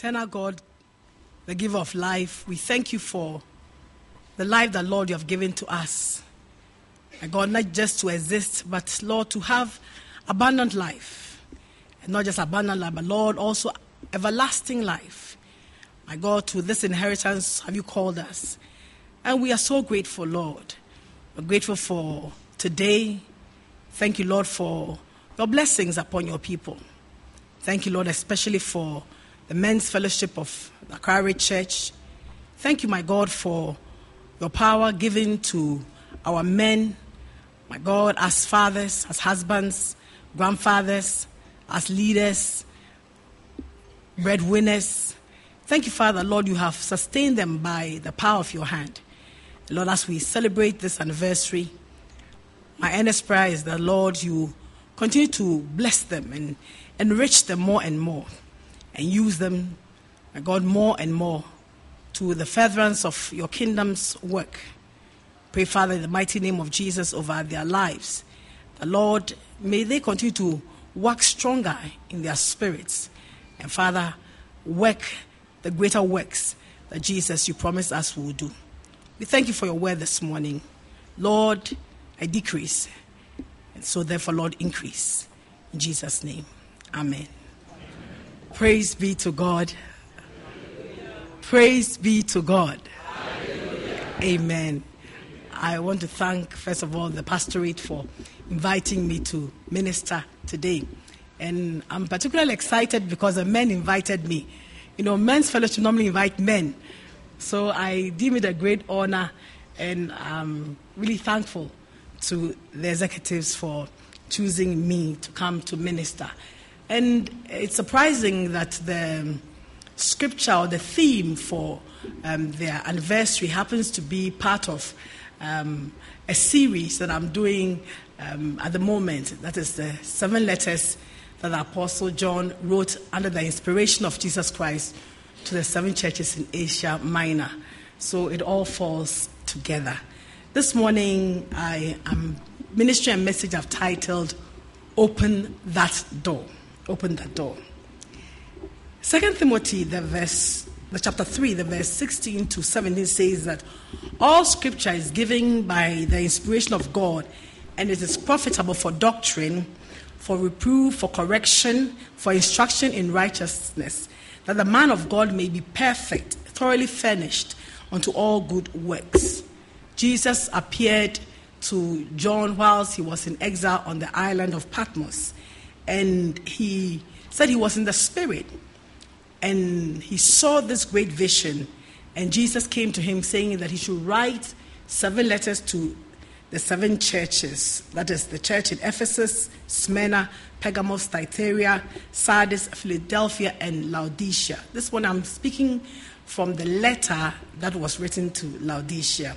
Eternal God, the giver of life, we thank you for the life that, Lord, you have given to us. My God, not just to exist, but, Lord, to have abundant life. And not just abundant life, but, Lord, also everlasting life. My God, to this inheritance have you called us. And we are so grateful, Lord. We're grateful for today. Thank you, Lord, for your blessings upon your people. Thank you, Lord, especially for the men's fellowship of the Accra Church. Thank you, my God, for your power given to our men, my God, as fathers, as husbands, grandfathers, as leaders, breadwinners. Thank you, Father, Lord, you have sustained them by the power of your hand. Lord, as we celebrate this anniversary, my earnest prayer is that, Lord, you continue to bless them and enrich them more and more, and use them, my God, more and more to the furtherance of your kingdom's work. Pray, Father, in the mighty name of Jesus over their lives. The Lord, may they continue to work stronger in their spirits. And, Father, work the greater works that Jesus, you promised us will do. We thank you for your word this morning. Lord, I decrease, and so therefore, Lord, increase. In Jesus' name, amen. Praise be to God. Praise be to God. Amen. I want to thank, first of all, the pastorate for inviting me to minister today. And I'm particularly excited because the men invited me. You know, men's fellowship normally invite men. So I deem it a great honor, and I'm really thankful to the executives for choosing me to come to minister. And it's surprising that the scripture or the theme for their anniversary happens to be part of a series that I'm doing at the moment. That is the 7 letters that the Apostle John wrote under the inspiration of Jesus Christ to the 7 churches in Asia Minor. So it all falls together. This morning, I am ministering a message I've titled, Open That Door. Open that door. 2 Timothy, the chapter 3, the verse 16 to 17 says that all scripture is given by the inspiration of God, and it is profitable for doctrine, for reproof, for correction, for instruction in righteousness, that the man of God may be perfect, thoroughly furnished unto all good works. Jesus appeared to John whilst he was in exile on the island of Patmos, and he said he was in the Spirit, and he saw this great vision, and Jesus came to him saying that he should write 7 letters to the 7 churches. That is the church in Ephesus, Smyrna, Pergamos, Thyatira, Sardis, Philadelphia, and Laodicea. This one I'm speaking from the letter that was written to Laodicea.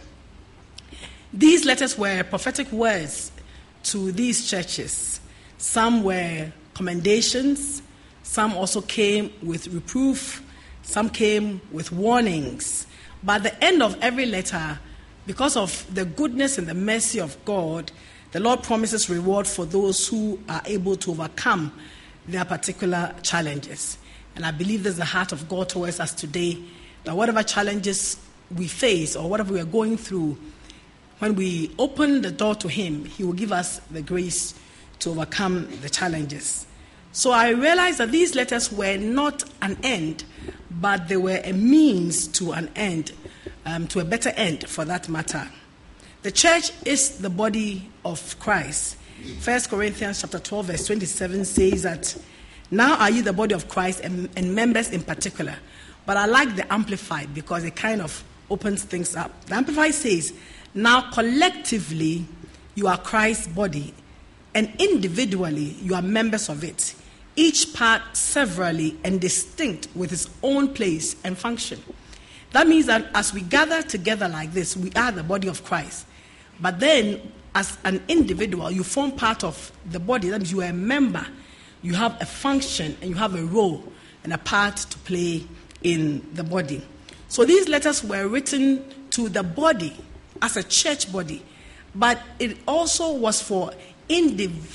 These letters were prophetic words to these churches. Some were commendations, some also came with reproof, some came with warnings. But at the end of every letter, because of the goodness and the mercy of God, the Lord promises reward for those who are able to overcome their particular challenges. And I believe there's the heart of God towards us today, that whatever challenges we face or whatever we are going through, when we open the door to Him, He will give us the grace to overcome the challenges. So I realized that these letters were not an end, but they were a means to an end, to a better end for that matter. The church is the body of Christ. 1 Corinthians chapter 12, verse 27 says that, now are you the body of Christ and members in particular. But I like the Amplified because it kind of opens things up. The Amplified says, now collectively you are Christ's body, and individually you are members of it, each part severally and distinct with its own place and function. That means that as we gather together like this, we are the body of Christ. But then, as an individual, you form part of the body. That means you are a member. You have a function and you have a role and a part to play in the body. So these letters were written to the body as a church body, but it also was for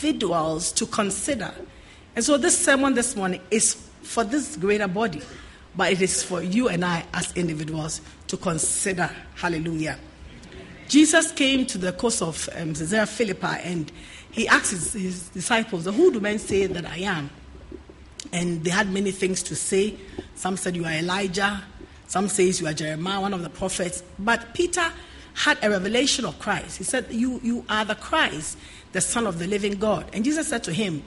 individuals to consider. And so this sermon this morning is for this greater body. but it is for you and I as individuals to consider. Hallelujah. Jesus came to the coast of Caesarea Philippi, and he asked his disciples, who do men say that I am? And they had many things to say. Some said you are Elijah. Some says you are Jeremiah, one of the prophets. But Peter had a revelation of Christ. He said, you are the Christ, the Son of the living God. And Jesus said to him,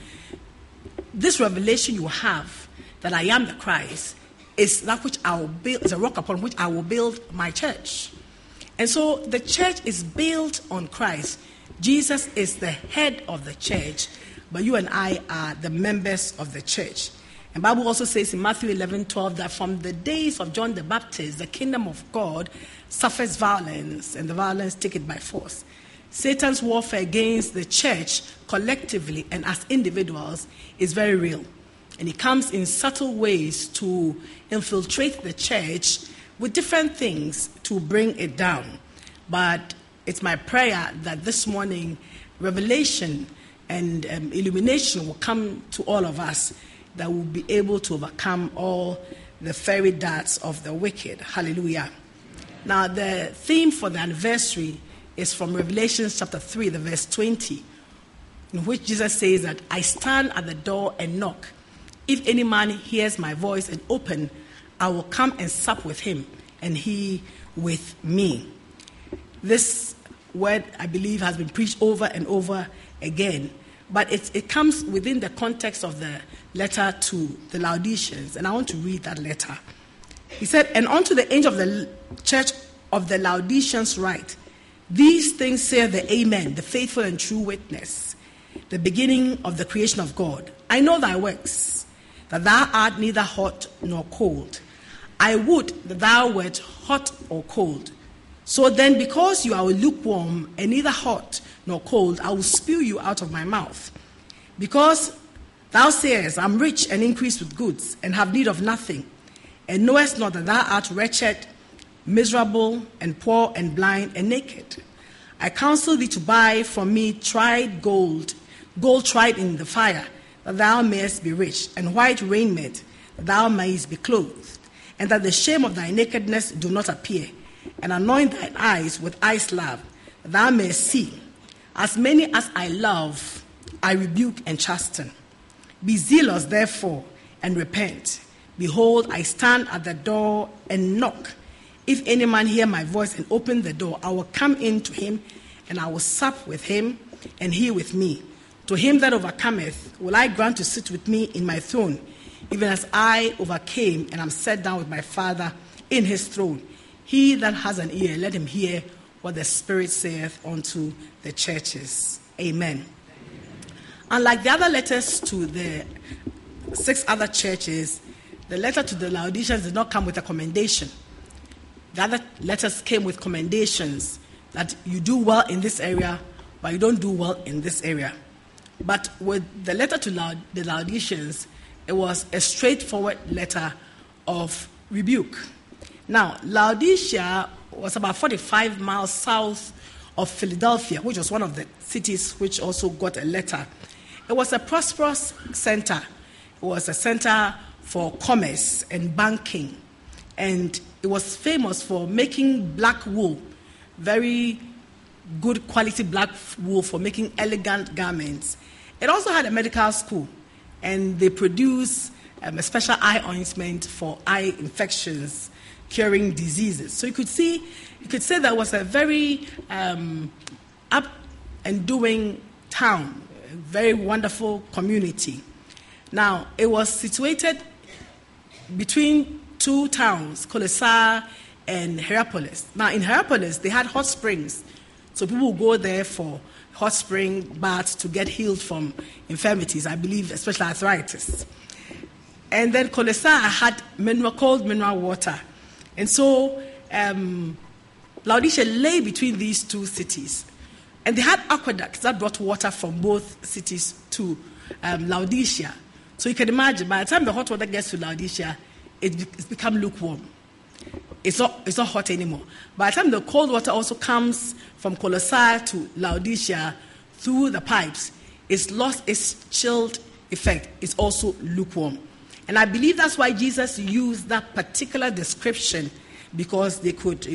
this revelation you have, that I am the Christ, is that which I will build, is a rock upon which I will build my church. And so the church is built on Christ. Jesus is the head of the church, but you and I are the members of the church. And the Bible also says in Matthew 11:12 that from the days of John the Baptist, the kingdom of God suffers violence, and the violence take it by force. Satan's warfare against the church collectively and as individuals is very real. And he comes in subtle ways to infiltrate the church with different things to bring it down. But it's my prayer that this morning, revelation and illumination will come to all of us, that we'll be able to overcome all the fiery darts of the wicked. Hallelujah. Now, the theme for the anniversary is from Revelation chapter 3, the verse 20, in which Jesus says that I stand at the door and knock. If any man hears my voice and open, I will come and sup with him, and he with me. This word, I believe, has been preached over and over again, but it comes within the context of the letter to the Laodiceans, and I want to read that letter. He said, and unto the angel of the church of the Laodiceans write, these things saith the Amen, the faithful and true witness, the beginning of the creation of God. I know thy works, that thou art neither hot nor cold. I would that thou wert hot or cold. So then, because you are lukewarm and neither hot nor cold, I will spew you out of my mouth. Because thou sayest, I am rich and increase with goods, and have need of nothing, and knowest not that thou art wretched, miserable, and poor, and blind, and naked. I counsel thee to buy from me tried gold tried in the fire, that thou mayest be rich, and white raiment, that thou mayest be clothed, and that the shame of thy nakedness do not appear, and anoint thine eyes with eye salve, that thou mayest see. As many as I love, I rebuke and chasten. Be zealous, therefore, and repent. Behold, I stand at the door and knock. If any man hear my voice and open the door, I will come in to him, and I will sup with him, and he with me. To him that overcometh will I grant to sit with me in my throne, even as I overcame and am set down with my Father in his throne. He that has an ear, let him hear what the Spirit saith unto the churches. Amen. Unlike the other letters to the 6 other churches, the letter to the Laodiceans did not come with a commendation. The other letters came with commendations that you do well in this area, but you don't do well in this area. But with the letter to the Laodiceans, it was a straightforward letter of rebuke. Now, Laodicea was about 45 miles south of Philadelphia, which was one of the cities which also got a letter. It was a prosperous center. It was a center for commerce and banking. And it was famous for making black wool, very good quality black wool for making elegant garments. It also had a medical school, and they produce a special eye ointment for eye infections, curing diseases. So you could say that was a very up and doing town, a very wonderful community. Now, it was situated between 2 towns, Colossae and Hierapolis. Now, in Hierapolis, they had hot springs, so people would go there for hot spring baths to get healed from infirmities, I believe, especially arthritis. And then Colossae had cold mineral water. And so Laodicea lay between these 2 cities. And they had aqueducts that brought water from both cities to Laodicea. So you can imagine, by the time the hot water gets to Laodicea, it's become lukewarm. It's not hot anymore. By the time the cold water also comes from Colossae to Laodicea through the pipes, it's lost its chilled effect. It's also lukewarm. And I believe that's why Jesus used that particular description, because they could,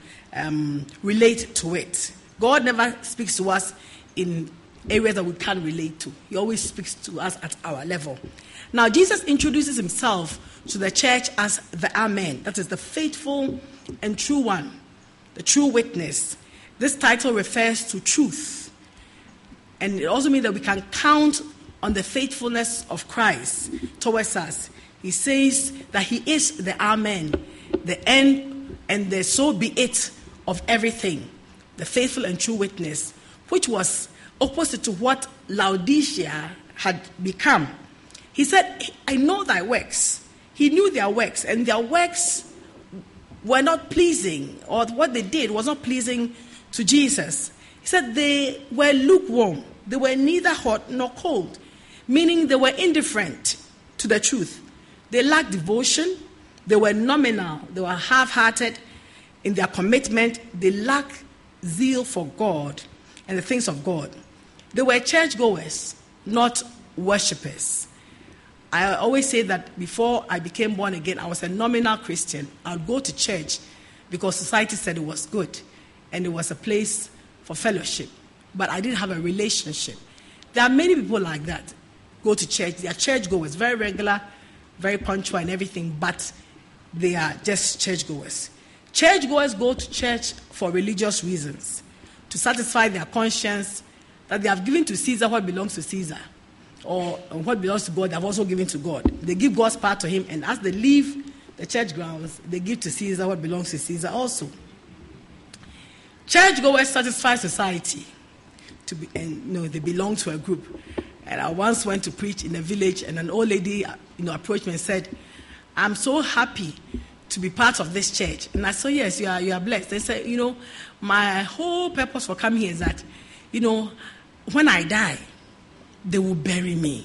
relate to it. God never speaks to us in areas that we can't relate to. He always speaks to us at our level. Now, Jesus introduces himself to the church as the Amen. That is the faithful and true one, the true witness. This title refers to truth. And it also means that we can count on the faithfulness of Christ towards us. He says that he is the Amen, the end and the so be it of everything, the faithful and true witness, which was opposite to what Laodicea had become. He said, I know thy works. He knew their works, and their works were not pleasing, or what they did was not pleasing to Jesus. He said they were lukewarm. They were neither hot nor cold, meaning they were indifferent to the truth. They lacked devotion. They were nominal. They were half-hearted in their commitment. They lacked zeal for God and the things of God. They were churchgoers, not worshippers. I always say that before I became born again, I was a nominal Christian. I would go to church because society said it was good and it was a place for fellowship. But I didn't have a relationship. There are many people like that. Go to church. They are churchgoers, very regular, very punctual and everything, but they are just churchgoers. Churchgoers go to church for religious reasons, to satisfy their conscience that they have given to Caesar what belongs to Caesar, or what belongs to God they have also given to God. They give God's part to him, and as they leave the church grounds, they give to Caesar what belongs to Caesar also. Churchgoers satisfy society, they belong to a group. And I once went to preach in a village, and an old lady, approached me and said, "I'm so happy to be part of this church." And I said, "Yes, you are blessed." They said, "My whole purpose for coming here is that, when I die, they will bury me."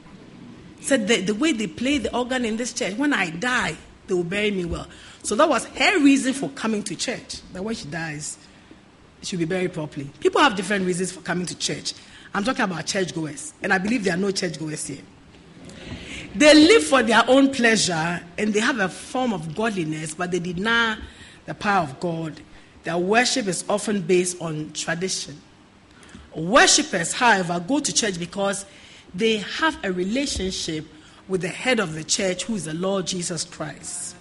Said the way they play the organ in this church, when I die, they will bury me well. So that was her reason for coming to church, that when she dies, she will be buried properly. People have different reasons for coming to church. I'm talking about churchgoers, and I believe there are no churchgoers here. They live for their own pleasure, and they have a form of godliness, but they deny the power of God. Their worship is often based on tradition. Worshippers, however, go to church because they have a relationship with the head of the church, who is the Lord Jesus Christ.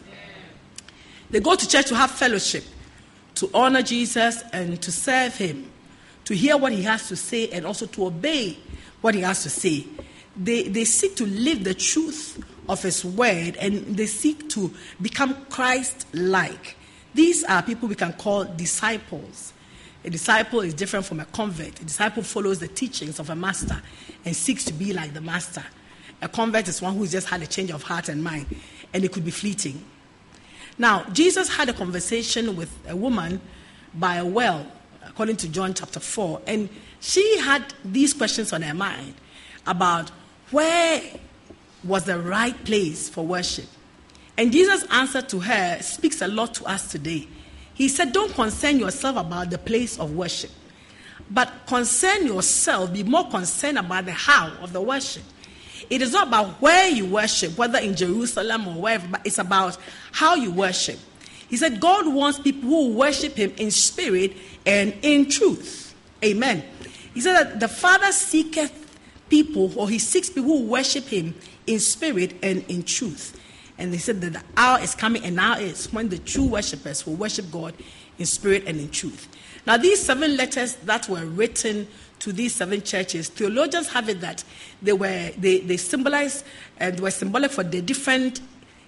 They go to church to have fellowship, to honor Jesus and to serve him, to hear what he has to say and also to obey what he has to say. They seek to live the truth of his word, and they seek to become Christ-like. These are people we can call disciples. A disciple is different from a convert. A disciple follows the teachings of a master and seeks to be like the master. A convert is one who's just had a change of heart and mind, and it could be fleeting. Now, Jesus had a conversation with a woman by a well, according to John chapter 4, and she had these questions on her mind about where was the right place for worship. And Jesus' answer to her speaks a lot to us today. He said, don't concern yourself about the place of worship, but concern yourself, be more concerned about the how of the worship. It is not about where you worship, whether in Jerusalem or wherever, but it's about how you worship. He said God wants people who worship him in spirit and in truth. Amen. He said that the Father seeketh people, or he seeks people who worship him in spirit and in truth. And they said that the hour is coming, and now is when the true worshipers will worship God in spirit and in truth. Now, these 7 letters that were written to these 7 churches, theologians have it that they symbolize and were symbolic for the different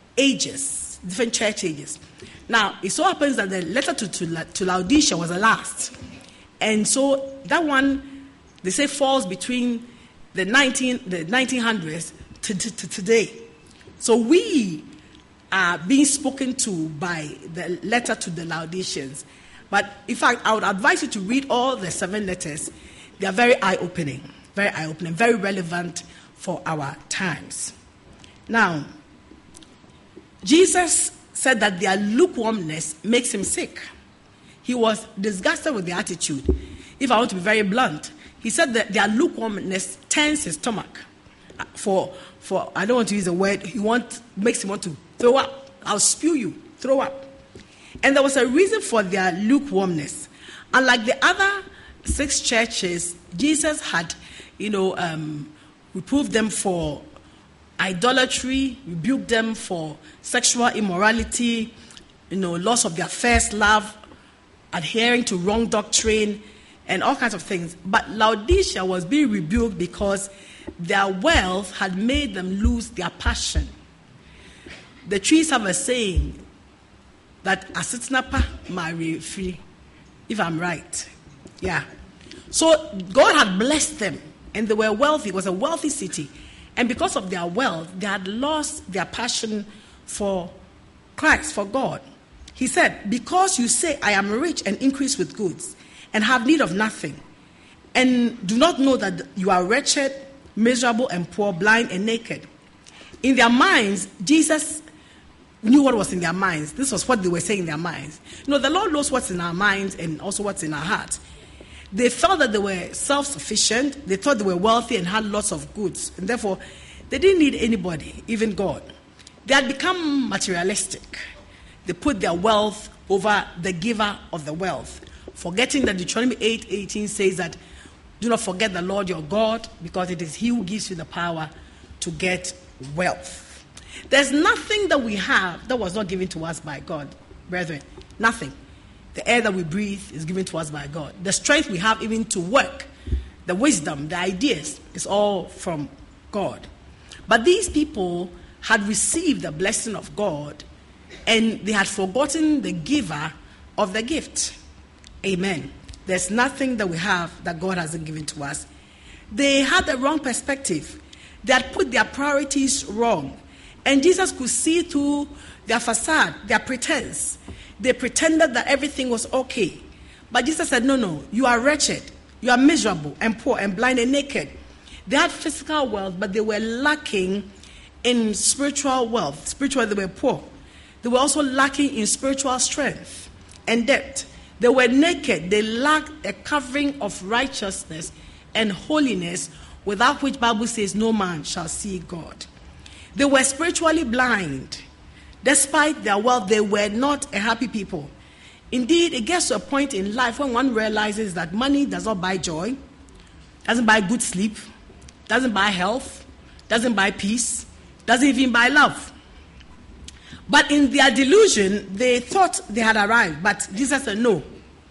ages, different church ages. Now, it so happens that the letter to Laodicea was the last. And so that one, they say, falls between the 1900s to today. So we are being spoken to by the letter to the Laodiceans. But in fact, I would advise you to read all the 7 letters. They are very eye-opening, very relevant for our times. Now, Jesus said that their lukewarmness makes him sick. He was disgusted with their attitude. If I want to be very blunt, he said that their lukewarmness turns his stomach. for I don't want to use the word, makes him want to throw up. I'll spew you, throw up. And there was a reason for their lukewarmness. Unlike the other 6 churches, Jesus had, reproved them for idolatry, rebuked them for sexual immorality, loss of their first love, adhering to wrong doctrine, and all kinds of things. But Laodicea was being rebuked because their wealth had made them lose their passion. The trees have a saying that asitnapa marry free, if I'm right. Yeah. So God had blessed them, and they were wealthy. It was a wealthy city. And because of their wealth, they had lost their passion for Christ, for God. He said, because you say, I am rich and increase with goods, and have need of nothing, and do not know that you are wretched, miserable, and poor, blind, and naked. In their minds, Jesus knew what was in their minds. This was what they were saying in their minds. The Lord knows what's in our minds and also what's in our hearts. They felt that they were self-sufficient. They thought they were wealthy and had lots of goods. And therefore, they didn't need anybody, even God. They had become materialistic. They put their wealth over the giver of the wealth, forgetting that Deuteronomy 8:18 says that, do not forget the Lord your God, because it is he who gives you the power to get wealth. There's nothing that we have that was not given to us by God, brethren. Nothing. The air that we breathe is given to us by God. The strength we have even to work, the wisdom, the ideas, is all from God. But these people had received the blessing of God, and they had forgotten the giver of the gift. Amen. There's nothing that we have that God hasn't given to us. They had the wrong perspective. They had put their priorities wrong. And Jesus could see through their facade, their pretense. They pretended that everything was okay. But Jesus said, no, you are wretched. You are miserable and poor and blind and naked. They had physical wealth, but they were lacking in spiritual wealth. Spiritually, they were poor. They were also lacking in spiritual strength and depth. They were naked. They lacked a covering of righteousness and holiness, without which Bible says no man shall see God. They were spiritually blind. Despite their wealth, they were not a happy people. Indeed, it gets to a point in life when one realizes that money does not buy joy, doesn't buy good sleep, doesn't buy health, doesn't buy peace, doesn't even buy love. But in their delusion, they thought they had arrived. But Jesus said, no.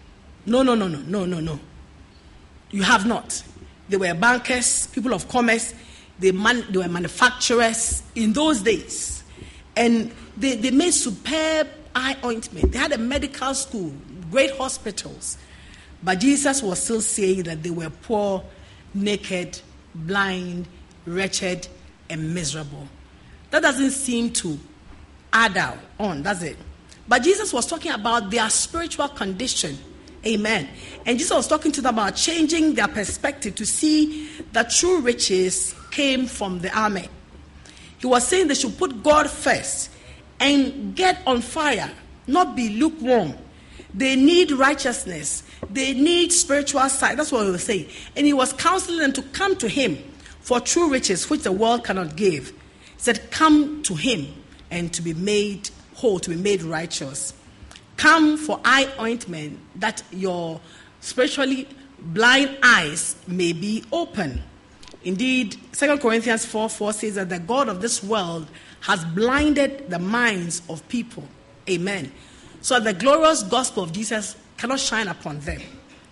You have not. They were bankers, people of commerce. They were manufacturers in those days. And they made superb eye ointment. They had a medical school, great hospitals. But Jesus was still saying that they were poor, naked, blind, wretched, and miserable. That doesn't seem to add on, does it? But Jesus was talking about their spiritual condition. Amen. And Jesus was talking to them about changing their perspective to see that true riches came from the army. He was saying they should put God first and get on fire, not be lukewarm. They need righteousness. They need spiritual sight. That's what he was saying. And he was counseling them to come to him for true riches, which the world cannot give. He said, come to him and to be made whole, to be made righteous. Come for eye ointment, that your spiritually blind eyes may be open. Indeed, 2 Corinthians 4:4 says that the God of this world has blinded the minds of people. Amen. So the glorious gospel of Jesus cannot shine upon them.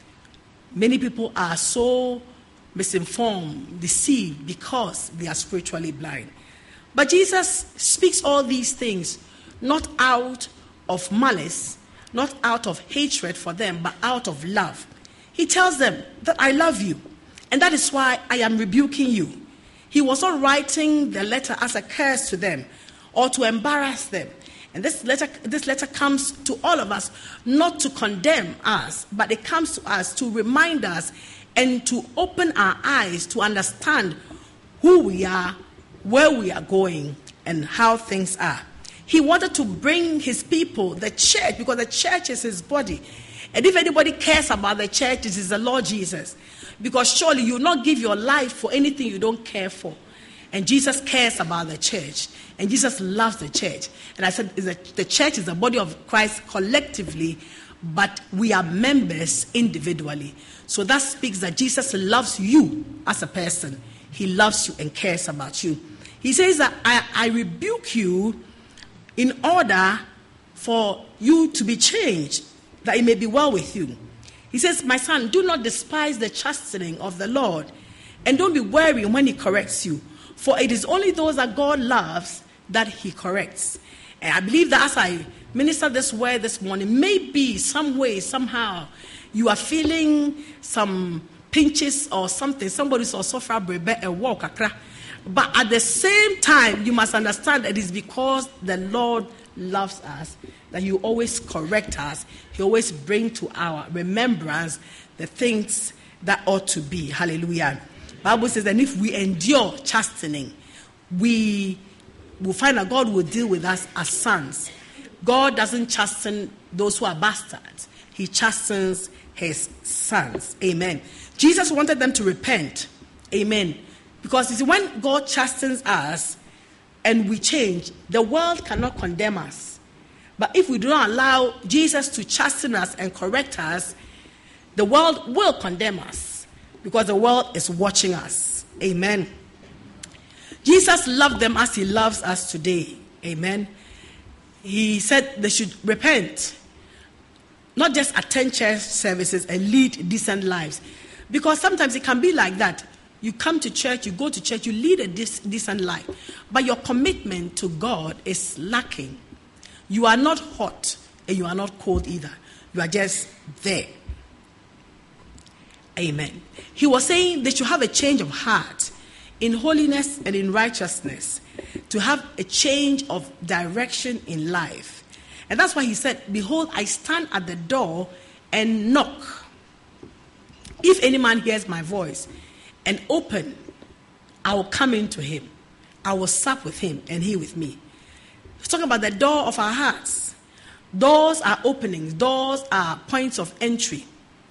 Many people are so misinformed, deceived, because they are spiritually blind. But Jesus speaks all these things not out of malice, not out of hatred for them, but out of love. He tells them that I love you, and that is why I am rebuking you. He was not writing the letter as a curse to them or to embarrass them. And this letter comes to all of us, not to condemn us, but it comes to us to remind us and to open our eyes to understand who we are, where we are going, and how things are. He wanted to bring his people, the church, because the church is his body. And if anybody cares about the church, it is the Lord Jesus. Because surely you will not give your life for anything you don't care for. And Jesus cares about the church. And Jesus loves the church. And I said the church is the body of Christ collectively, but we are members individually. So that speaks that Jesus loves you as a person. He loves you and cares about you. He says that I rebuke you in order for you to be changed, that it may be well with you. He says, my son, do not despise the chastening of the Lord, and don't be weary when he corrects you. For it is only those that God loves that he corrects. And I believe that as I minister this word this morning, maybe some way, somehow, you are feeling some pinches or something. Somebody's also for a walk. But at the same time, you must understand that it is because the Lord loves us that he always correct us. He always bring to our remembrance the things that ought to be. Hallelujah. Bible says that if we endure chastening, we will find that God will deal with us as sons. God doesn't chasten those who are bastards. He chastens his sons. Amen. Jesus wanted them to repent. Amen. Because you see, when God chastens us and we change, the world cannot condemn us. But if we do not allow Jesus to chasten us and correct us, the world will condemn us because the world is watching us. Amen. Jesus loved them as he loves us today. Amen. He said they should repent, not just attend church services and lead decent lives. Because sometimes it can be like that. You come to church, you go to church, you lead a decent life, but your commitment to God is lacking. You are not hot and you are not cold either. You are just there. Amen. He was saying they should have a change of heart in holiness and in righteousness, to have a change of direction in life. And that's why he said, behold, I stand at the door and knock. If any man hears my voice and open, I will come into him. I will sup with him and he with me. He's talking about the door of our hearts. Doors are openings. Doors are points of entry.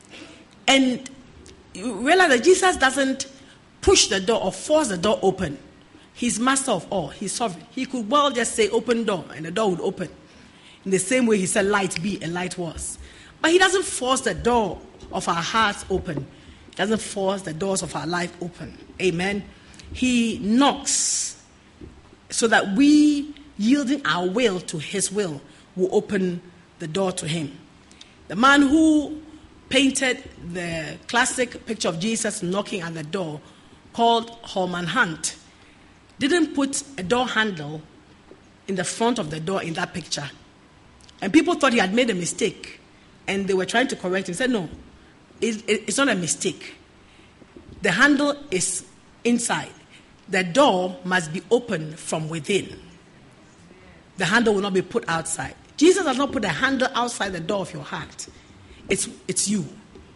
And you realize that Jesus doesn't push the door or force the door open. He's master of all. He's sovereign. He could well just say open door and the door would open. In the same way he said light be and light was. But he doesn't force the door of our hearts open. He doesn't force the doors of our life open. Amen. He knocks so that we, yielding our will to his will open the door to him. The man who painted the classic picture of Jesus knocking at the door, called Holman Hunt, didn't put a door handle in the front of the door in that picture. And people thought he had made a mistake. And they were trying to correct him. He said, no, it's not a mistake. The handle is inside. The door must be opened from within. The handle will not be put outside. Jesus does not put a handle outside the door of your heart. It's you.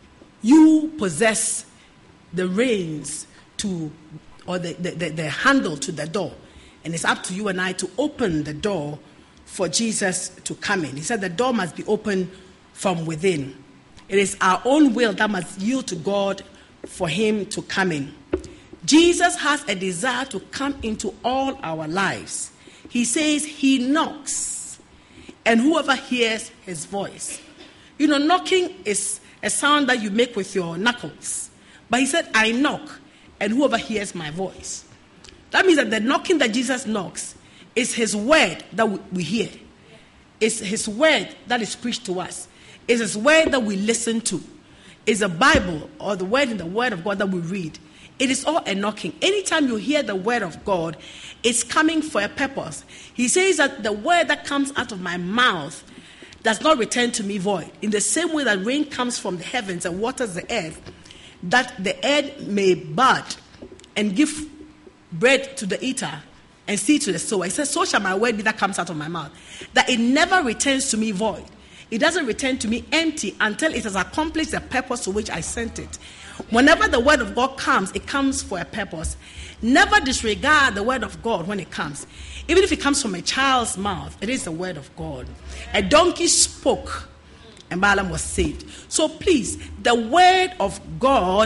You possess the reins to, or the handle to the door. And it's up to you and I to open the door for Jesus to come in. He said the door must be opened from within. It is our own will that must yield to God for him to come in. Jesus has a desire to come into all our lives. He says he knocks, and whoever hears his voice. You know, knocking is a sound that you make with your knuckles. But he said, I knock, and whoever hears my voice. That means that the knocking that Jesus knocks is his word that we hear. It's his word that is preached to us. It's his word that we listen to. It's the Bible or the word in the word of God that we read. It is all a knocking. Anytime you hear the word of God, it's coming for a purpose. He says that the word that comes out of my mouth does not return to me void. In the same way that rain comes from the heavens and waters the earth, that the earth may bud and give bread to the eater and seed to the sower. He says, so shall my word be that comes out of my mouth. That it never returns to me void. It doesn't return to me empty until it has accomplished the purpose to which I sent it. Whenever the word of God comes, it comes for a purpose. Never disregard the word of God when it comes. Even if it comes from a child's mouth, it is the word of God. A donkey spoke and Balaam was saved. So please, the word of God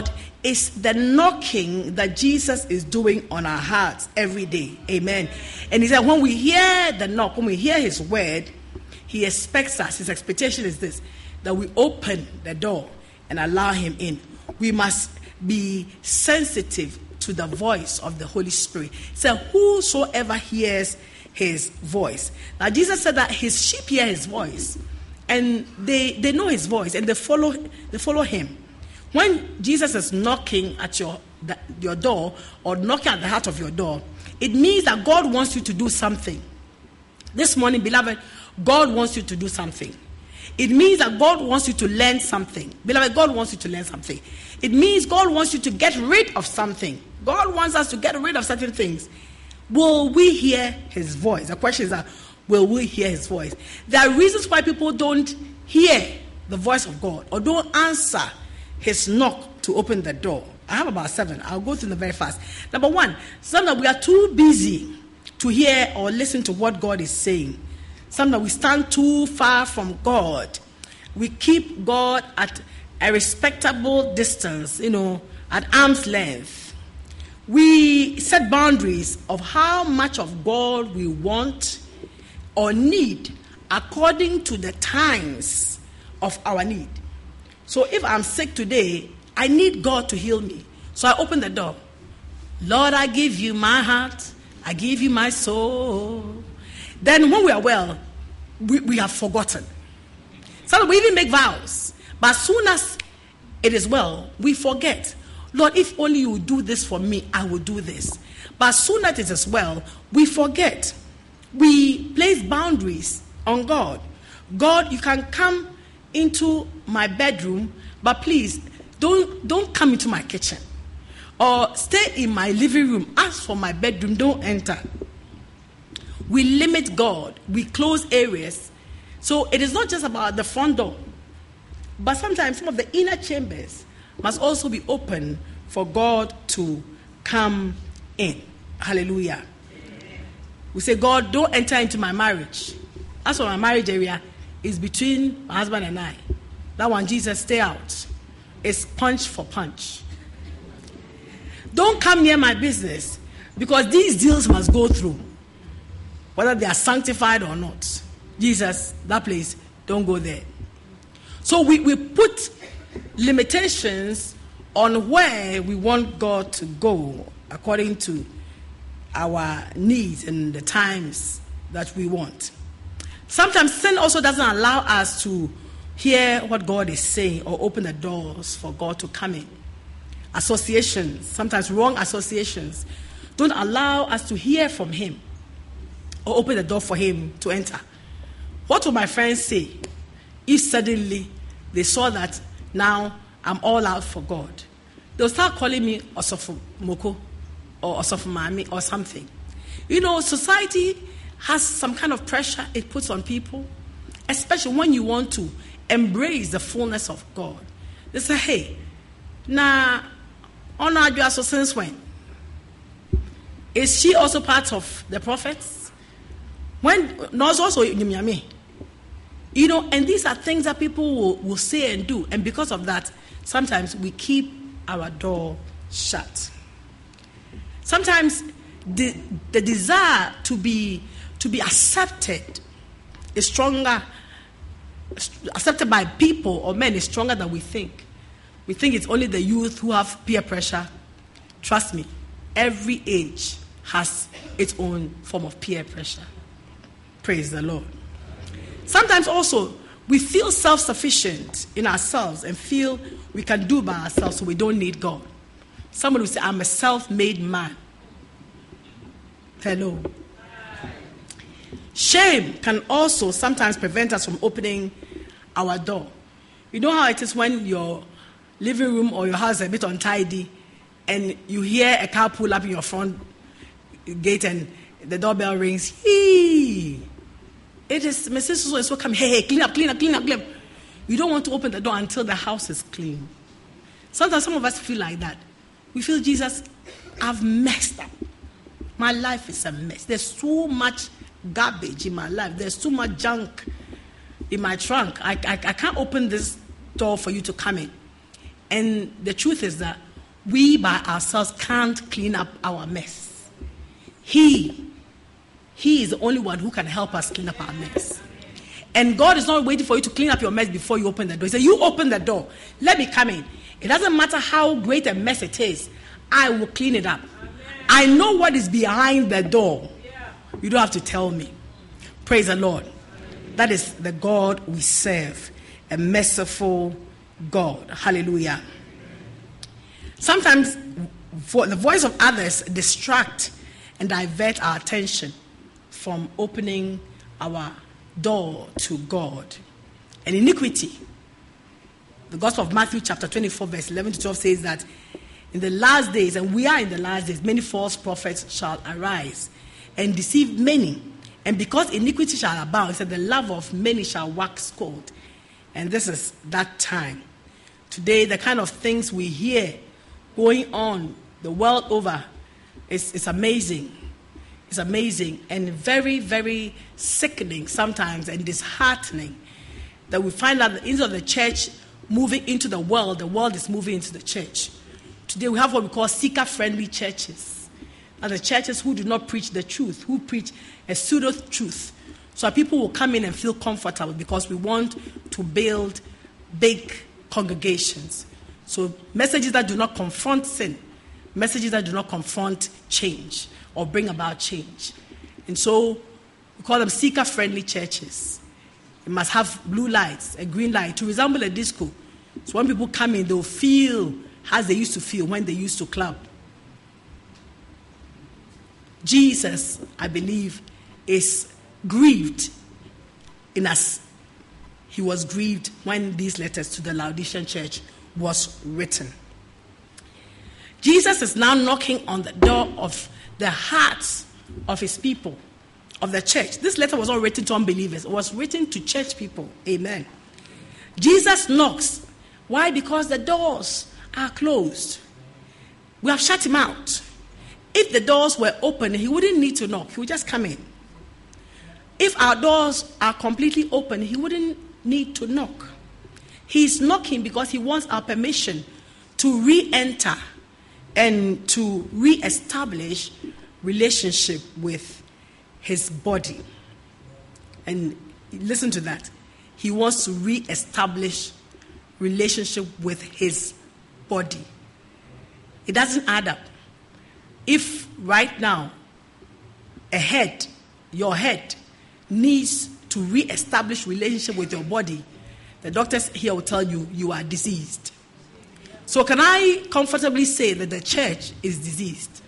is the knocking that Jesus is doing on our hearts every day. Amen. And he said, when we hear the knock, when we hear his word, he expects us. His expectation is this, that we open the door and allow him in. We must be sensitive to the voice of the Holy Spirit. So whosoever hears his voice. Now Jesus said that his sheep hear his voice, and they know his voice, and they follow him. When Jesus is knocking at your door, or knocking at the heart of your door, it means that God wants you to do something. This morning, beloved, God wants you to do something. It means that God wants you to learn something. Beloved, God wants you to learn something. It means God wants you to get rid of something. God wants us to get rid of certain things. Will we hear his voice? The question is that, will we hear his voice? There are reasons why people don't hear the voice of God or don't answer his knock to open the door. I have about 7. I'll go through them very fast. Number 1, sometimes we are too busy to hear or listen to what God is saying. Sometimes we stand too far from God. We keep God at a respectable distance, at arm's length. We set boundaries of how much of God we want or need according to the times of our need. So if I'm sick today, I need God to heal me. So I open the door. Lord, I give you my heart. I give you my soul. Then when we are well, we have forgotten. Sometimes we even make vows. But as soon as it is well, we forget. Lord, if only you would do this for me, I will do this. But as soon as it is well, we forget. We place boundaries on God. God, you can come into my bedroom, but please don't come into my kitchen. Or stay in my living room. Ask for my bedroom, don't enter. We limit God. We close areas. So it is not just about the front door, but sometimes some of the inner chambers must also be open for God to come in. Hallelujah. Amen. We say, God, don't enter into my marriage. That's what my marriage area is, between my husband and I. That one, Jesus, stay out. It's punch for punch. Don't come near my business, because these deals must go through, whether they are sanctified or not. Jesus, that place, don't go there. So we put limitations on where we want God to go according to our needs and the times that we want. Sometimes sin also doesn't allow us to hear what God is saying or open the doors for God to come in. Associations, sometimes wrong associations, don't allow us to hear from him or open the door for him to enter. What will my friends say if suddenly they saw that now I'm all out for God? They'll start calling me Osofu Moko or Osofu Mami or something. Society has some kind of pressure it puts on people, especially when you want to embrace the fullness of God. They say, hey, now, honor you also since when? Is she also part of the prophets? When knows also Nyamiami. And these are things that people will say and do. And because of that, sometimes we keep our door shut. Sometimes the desire to be accepted is stronger. Accepted by people or men is stronger than we think. We think it's only the youth who have peer pressure. Trust me, every age has its own form of peer pressure. Praise the Lord. Sometimes also, we feel self-sufficient in ourselves and feel we can do by ourselves, so we don't need God. Somebody will say, I'm a self-made man. Hello. Shame can also sometimes prevent us from opening our door. You know how it is when your living room or your house is a bit untidy and you hear a car pull up in your front gate and the doorbell rings. Hey! It is, my sister is welcome. Hey, clean up. You don't want to open the door until the house is clean. Sometimes some of us feel like that. We feel, Jesus, I've messed up. My life is a mess. There's too much garbage in my life. There's too much junk in my trunk. I can't open this door for you to come in. And the truth is that we by ourselves can't clean up our mess. He is the only one who can help us clean up our mess. And God is not waiting for you to clean up your mess before you open the door. He said, you open the door. Let me come in. It doesn't matter how great a mess it is. I will clean it up. I know what is behind the door. You don't have to tell me. Praise the Lord. That is the God we serve. A merciful God. Hallelujah. Sometimes the voice of others distract and divert our attention from opening our door to God. And iniquity. The Gospel of Matthew chapter 24 verse 11 to 12 says that in the last days, and we are in the last days, many false prophets shall arise and deceive many. And because iniquity shall abound, it said the love of many shall wax cold. And this is that time. Today, the kind of things we hear going on the world over, it's amazing. It's amazing and very, very sickening sometimes and disheartening that we find that instead of the church moving into the world is moving into the church. Today we have what we call seeker-friendly churches. And the churches who do not preach the truth, who preach a pseudo-truth. So people will come in and feel comfortable because we want to build big congregations. So messages that do not confront sin, messages that do not confront change or bring about change. And so we call them seeker-friendly churches. It must have blue lights, a green light, to resemble a disco. So when people come in, they'll feel as they used to feel when they used to club. Jesus, I believe, is grieved in us. He was grieved when these letters to the Laodicean church was written. Jesus is now knocking on the door of the hearts of his people, of the church. This letter was not written to unbelievers. It was written to church people. Amen. Jesus knocks. Why? Because the doors are closed. We have shut him out. If the doors were open, he wouldn't need to knock. He would just come in. If our doors are completely open, he wouldn't need to knock. He's knocking because he wants our permission to re-enter and to re-establish relationship with his body. And listen to that. He wants to re-establish relationship with his body. It doesn't add up. If right now your head needs to re-establish relationship with your body, the doctors here will tell you you are diseased. So can I comfortably say that the church is diseased?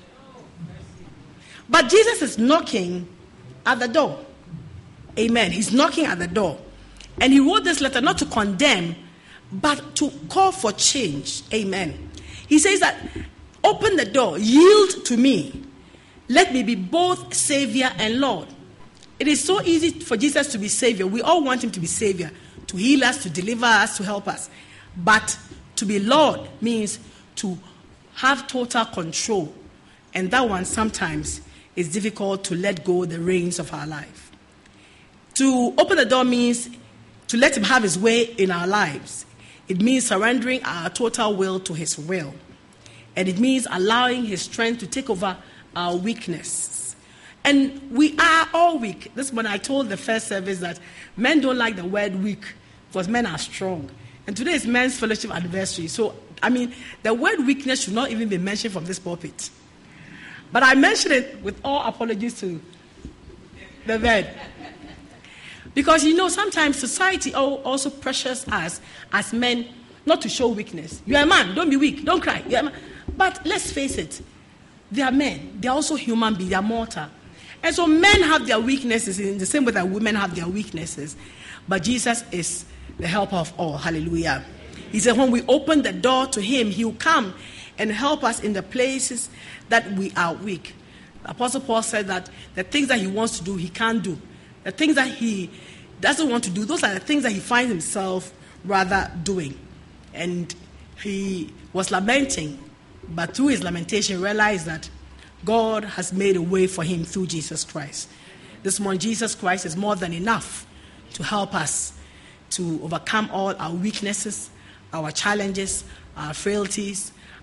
But Jesus is knocking at the door. Amen. He's knocking at the door. And he wrote this letter not to condemn, but to call for change. Amen. He says that, open the door, yield to me. Let me be both Savior and Lord. It is so easy for Jesus to be Savior. We all want him to be Savior, to heal us, to deliver us, to help us. But to be Lord means to have total control. And that one sometimes is difficult to let go the reins of our life. To open the door means to let him have his way in our lives. It means surrendering our total will to his will. And it means allowing his strength to take over our weakness. And we are all weak. This morning I told the first service that men don't like the word weak because men are strong. And today is men's fellowship anniversary. So, the word weakness should not even be mentioned from this pulpit. But I mention it with all apologies to the men. Because, sometimes society also pressures us as men not to show weakness. You are a man, don't be weak, don't cry. But let's face it, they are men. They are also human beings, they are mortal. And so men have their weaknesses in the same way that women have their weaknesses. But Jesus is the helper of all. Hallelujah. He said when we open the door to him, he will come and help us in the places that we are weak. The Apostle Paul said that the things that he wants to do, he can't do. The things that he doesn't want to do, those are the things that he finds himself rather doing. And he was lamenting, but through his lamentation, realized that God has made a way for him through Jesus Christ. This morning, Jesus Christ is more than enough to help us to overcome all our weaknesses, our challenges, our frailties,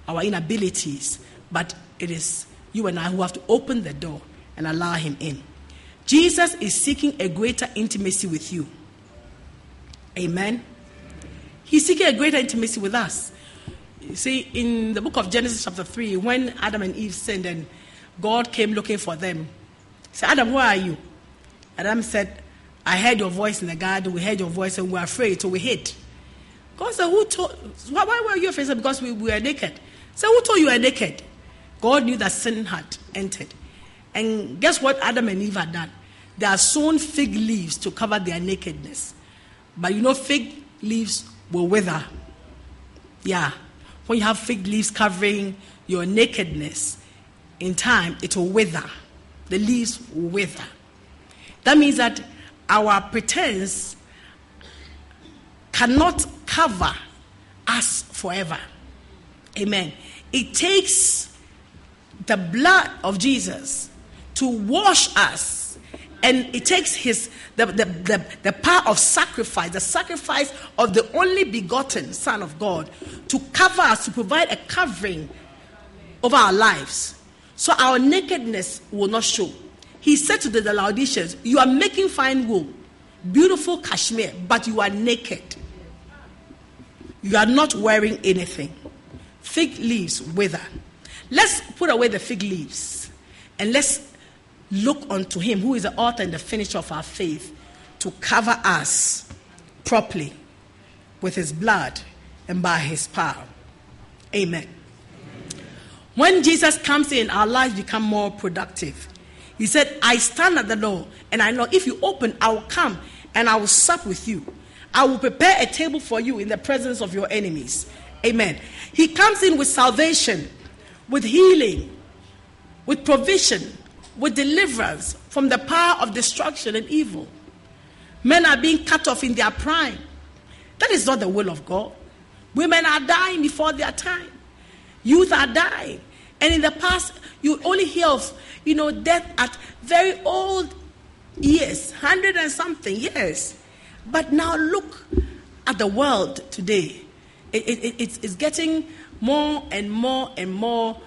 our inabilities, but it is you and I who have to open the door and allow him in. Jesus is seeking a greater intimacy with you. Amen. He's seeking a greater intimacy with us. You see, in the book of Genesis chapter 3, when Adam and Eve sinned and God came looking for them, he said, Adam, where are you? Adam said, I heard your voice in the garden. We heard your voice and we were afraid, so we hid. God said, why were you afraid? Because we were naked. So who told you were naked? God knew that sin had entered. And guess what Adam and Eve had done? They had sewn fig leaves to cover their nakedness. But you know, fig leaves will wither. Yeah. When you have fig leaves covering your nakedness, in time, it will wither. The leaves will wither. That means that our pretense cannot cover us forever. Amen. It takes the blood of Jesus to wash us, and it takes the power of sacrifice, the sacrifice of the only begotten Son of God, to cover us, to provide a covering over our lives, so our nakedness will not show. He said to the Laodiceans, you are making fine wool, beautiful cashmere, but you are naked. You are not wearing anything. Fig leaves wither. Let's put away the fig leaves and let's look unto him who is the author and the finisher of our faith, to cover us properly with his blood and by his power. Amen. When Jesus comes in, our lives become more productive. He said, I stand at the door and I know if you open, I will come and I will sup with you. I will prepare a table for you in the presence of your enemies. Amen. He comes in with salvation, with healing, with provision, with deliverance from the power of destruction and evil. Men are being cut off in their prime. That is not the will of God. Women are dying before their time. Youth are dying. And in the past, you only hear of, death at very old years, 100 and something years. But now look at the world today. It's getting more and more and more,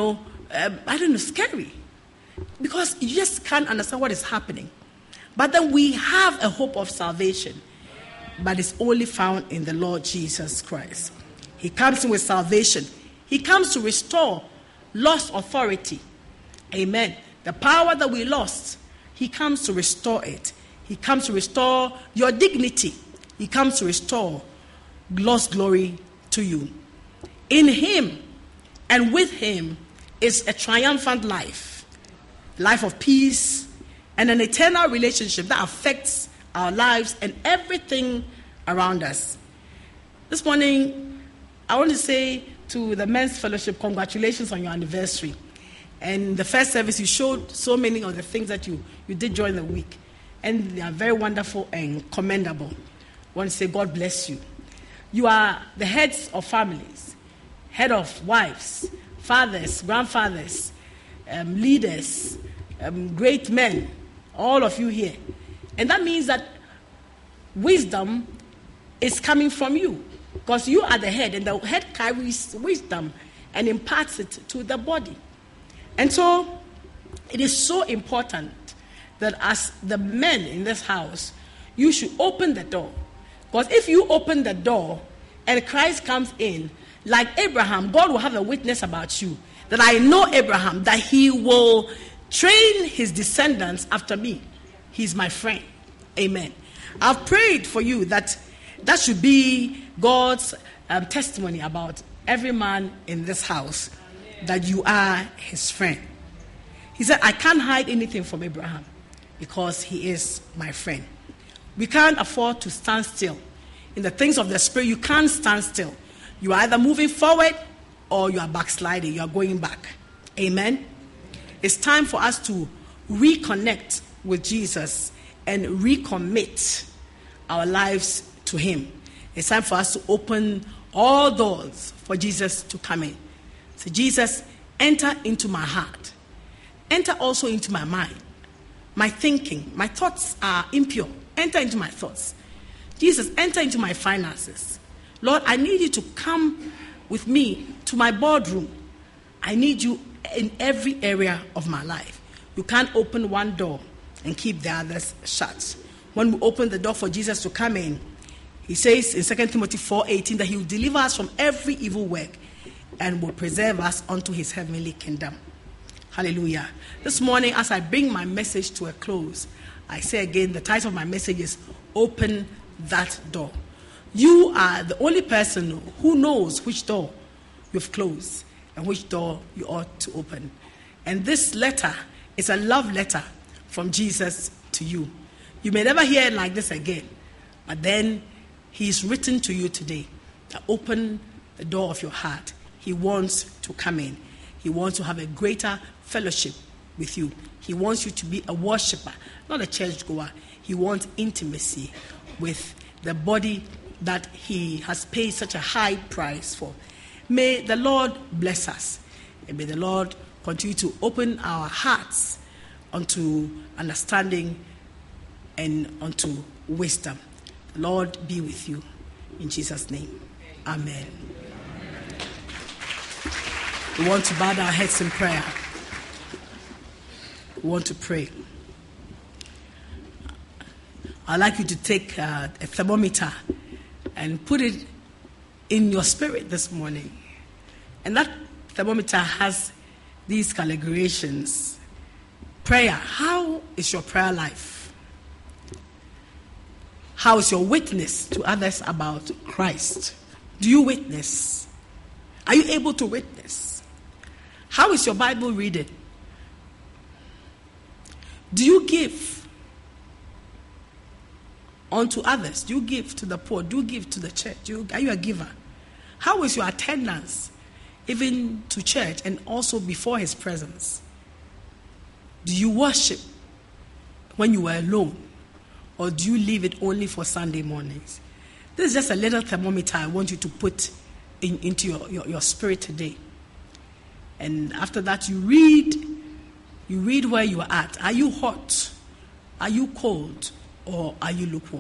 scary. Because you just can't understand what is happening. But then we have a hope of salvation. But it's only found in the Lord Jesus Christ. He comes in with salvation. He comes to restore lost authority. Amen. The power that we lost, he comes to restore it. He comes to restore your dignity. He comes to restore lost glory to you. In him and with him is a triumphant life of peace, and an eternal relationship that affects our lives and everything around us. This morning, I want to say to the Men's Fellowship, congratulations on your anniversary. And the first service, you showed so many of the things that you did during the week. And they are very wonderful and commendable. I want to say God bless you. You are the heads of families, head of wives, fathers, grandfathers, leaders, great men, all of you here. And that means that wisdom is coming from you, because you are the head, and the head carries wisdom and imparts it to the body. And so it is so important that as the men in this house, you should open the door. Because if you open the door and Christ comes in, like Abraham, God will have a witness about you, that I know Abraham, that he will train his descendants after me. He's my friend. Amen. I've prayed for you that should be God's testimony about every man in this house, that you are his friend. He said, I can't hide anything from Abraham because he is my friend. We can't afford to stand still. In the things of the Spirit, you can't stand still. You are either moving forward or you are backsliding. You are going back. Amen. It's time for us to reconnect with Jesus and recommit our lives to him. It's time for us to open all doors for Jesus to come in. So Jesus, enter into my heart. Enter also into my mind. My thinking, my thoughts are impure. Enter into my thoughts. Jesus, enter into my finances. Lord, I need you to come with me to my boardroom. I need you in every area of my life. You can't open one door and keep the others shut. When we open the door for Jesus to come in, he says in 2 Timothy 4:18 that he will deliver us from every evil work and will preserve us unto his heavenly kingdom. Hallelujah. This morning, as I bring my message to a close, I say again, the title of my message is Open That Door. You are the only person who knows which door you've closed and which door you ought to open. And this letter is a love letter from Jesus to you. You may never hear it like this again, but then he's written to you today. Open the door of your heart. He wants to come in. He wants to have a greater fellowship with you. He wants you to be a worshiper, not a churchgoer. He wants intimacy with the body that he has paid such a high price for. May the Lord bless us, and may the Lord continue to open our hearts unto understanding and unto wisdom. The Lord be with you. In Jesus' name, amen. We want to bow our heads in prayer. We want to pray. I'd like you to take a thermometer and put it in your spirit this morning. And that thermometer has these calculations. Prayer. How is your prayer life? How is your witness to others about Christ? Do you witness? Are you able to witness? How is your Bible reading? Do you give unto others? Do you give to the poor? Do you give to the church? Are you a giver? How is your attendance, even to church and also before his presence? Do you worship when you are alone? Or do you leave it only for Sunday mornings? This is just a little thermometer I want you to put into your spirit today. And after that, you read where you are at. Are you hot? Are you cold? Or are you lukewarm?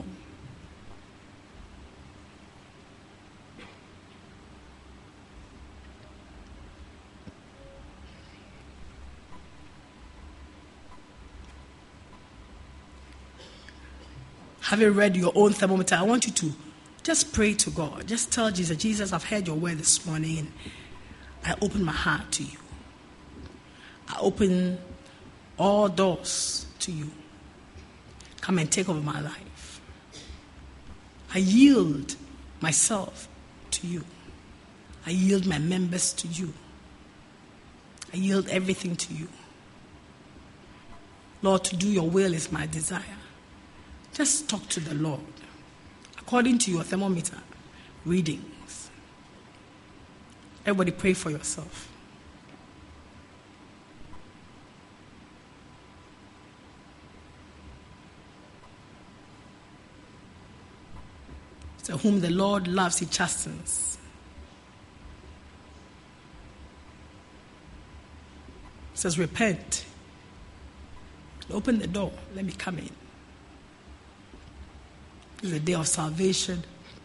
Having read your own thermometer, I want you to just pray to God. Just tell Jesus, Jesus, I've heard your word this morning, and I open my heart to you. I open all doors to you. Come and take over my life. I yield myself to you. I yield my members to you. I yield everything to you. Lord, to do your will is my desire. Just talk to the Lord according to your thermometer readings. Everybody pray for yourself. To whom the Lord loves, he chastens. It says, repent. Open the door. Let me come in. This is the day of salvation.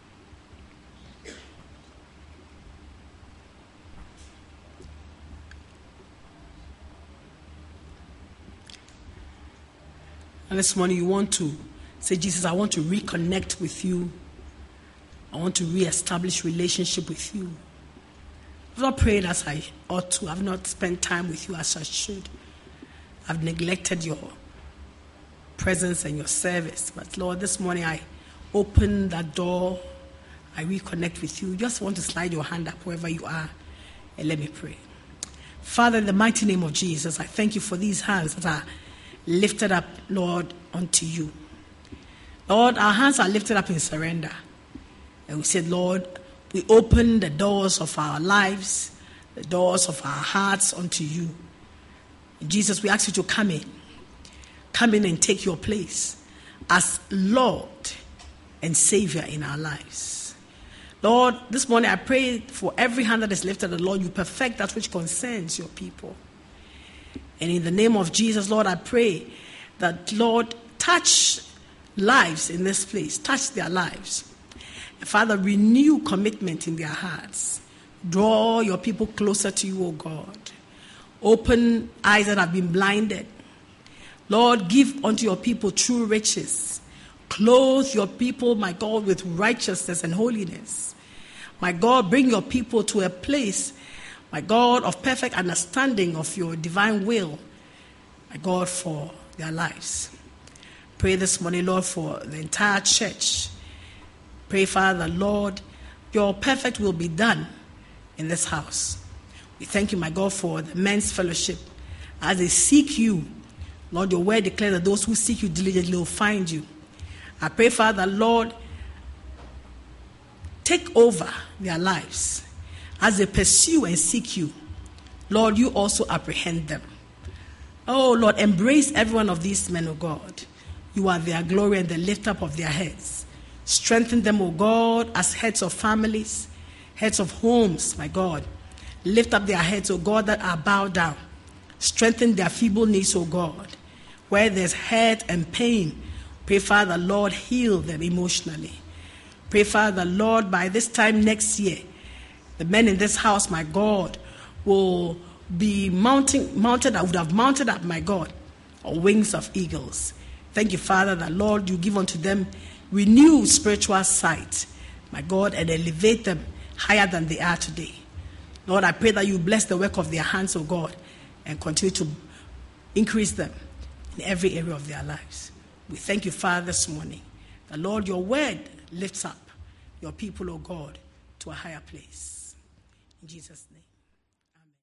And this morning you want to say, Jesus, I want to reconnect with you. I want to reestablish relationship with you. I've not prayed as I ought to. I've not spent time with you as I should. I've neglected your presence and your service. But Lord, this morning I open that door. I reconnect with you. You just want to slide your hand up wherever you are and let me pray. Father, in the mighty name of Jesus, I thank you for these hands that are lifted up, Lord, unto you. Lord, our hands are lifted up in surrender. And we said, Lord, we open the doors of our lives, the doors of our hearts unto you. And Jesus, we ask you to come in. Come in and take your place as Lord and Savior in our lives. Lord, this morning I pray for every hand that is lifted, the Lord, you perfect that which concerns your people. And in the name of Jesus, Lord, I pray that, Lord, touch lives in this place. Touch their lives. Father, renew commitment in their hearts. Draw your people closer to you, O God. Open eyes that have been blinded. Lord, give unto your people true riches. Clothe your people, my God, with righteousness and holiness. My God, bring your people to a place, my God, of perfect understanding of your divine will, my God, for their lives. Pray this morning, Lord, for the entire church. Pray, Father, Lord, your perfect will be done in this house. We thank you, my God, for the men's fellowship. As they seek you, Lord, your word declares that those who seek you diligently will find you. I pray, Father, Lord, take over their lives. As they pursue and seek you, Lord, you also apprehend them. Oh, Lord, embrace every one of these men, O God. You are their glory and the lift up of their heads. Strengthen them, O God, as heads of families, heads of homes, my God. Lift up their heads, O God, that are bowed down. Strengthen their feeble knees, O God. Where there's hurt and pain, pray, Father, Lord, heal them emotionally. Pray, Father, Lord, by this time next year, the men in this house, my God, will be would have mounted up, my God, on wings of eagles. Thank you, Father, that, Lord, you give unto them renewed spiritual sight, my God, and elevate them higher than they are today. Lord, I pray that you bless the work of their hands, O God, and continue to increase them in every area of their lives. We thank you, Father, this morning, that, Lord, your word lifts up your people, O God, to a higher place. In Jesus' name.